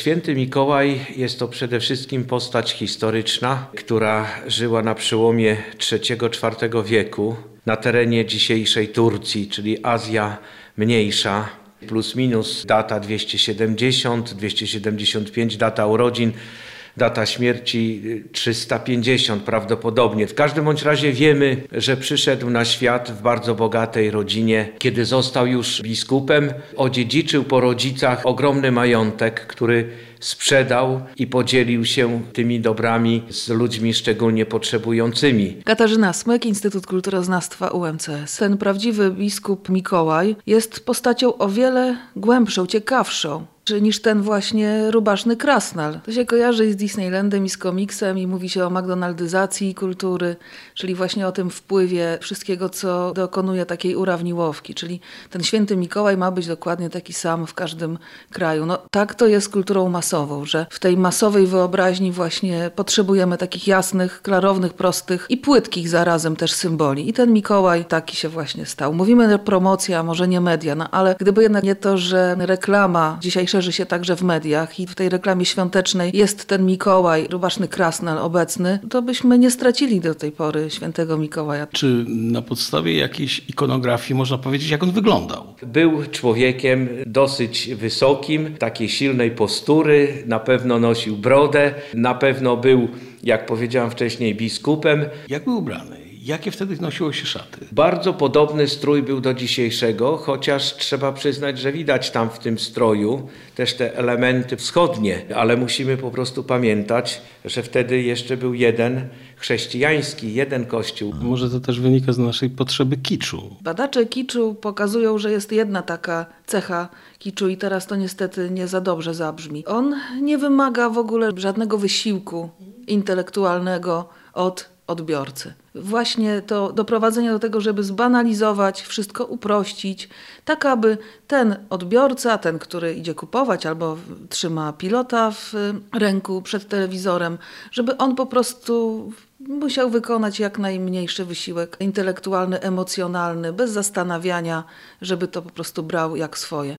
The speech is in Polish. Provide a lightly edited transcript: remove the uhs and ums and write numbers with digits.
Święty Mikołaj jest to przede wszystkim postać historyczna, która żyła na przełomie III-IV wieku na terenie dzisiejszej Turcji, czyli Azja Mniejsza. Plus minus data 270, 275, data urodzin, data śmierci 350 prawdopodobnie. W każdym bądź razie wiemy, że przyszedł na świat w bardzo bogatej rodzinie. Kiedy został już biskupem, odziedziczył po rodzicach ogromny majątek, który sprzedał i podzielił się tymi dobrami z ludźmi szczególnie potrzebującymi. Katarzyna Smyk, Instytut Kulturoznawstwa UMCS. Ten prawdziwy biskup Mikołaj jest postacią o wiele głębszą, ciekawszą niż ten właśnie rubaszny krasnal. To się kojarzy z Disneylandem i z komiksem i mówi się o McDonaldyzacji kultury, czyli właśnie o tym wpływie wszystkiego, co dokonuje takiej urawniłowki. Czyli ten święty Mikołaj ma być dokładnie taki sam w każdym kraju. No tak to jest kulturą masową, że w tej masowej wyobraźni właśnie potrzebujemy takich jasnych, klarownych, prostych i płytkich zarazem też symboli. I ten Mikołaj taki się właśnie stał. Mówimy promocja, może nie media, no ale gdyby jednak nie to, że reklama dzisiaj szerzy się także w mediach i w tej reklamie świątecznej jest ten Mikołaj, rubaszny krasnal obecny, to byśmy nie stracili do tej pory świętego Mikołaja. Czy na podstawie jakiejś ikonografii można powiedzieć, jak on wyglądał? Był człowiekiem dosyć wysokim, takiej silnej postury, na pewno nosił brodę, na pewno był, jak powiedziałem wcześniej, biskupem. Jak był ubrany? Jakie wtedy nosiło się szaty? Bardzo podobny strój był do dzisiejszego, chociaż trzeba przyznać, że widać tam w tym stroju też te elementy wschodnie, ale musimy po prostu pamiętać, że wtedy jeszcze był jeden chrześcijański, jeden kościół. Może to też wynika z naszej potrzeby kiczu. Badacze kiczu pokazują, że jest jedna taka cecha kiczu i teraz to niestety nie za dobrze zabrzmi. On nie wymaga w ogóle żadnego wysiłku intelektualnego od odbiorcy. Właśnie to doprowadzenie do tego, żeby zbanalizować, wszystko uprościć, tak aby ten odbiorca, ten, który idzie kupować albo trzyma pilota w ręku przed telewizorem, żeby on po prostu musiał wykonać jak najmniejszy wysiłek intelektualny, emocjonalny, bez zastanawiania, żeby to po prostu brał jak swoje.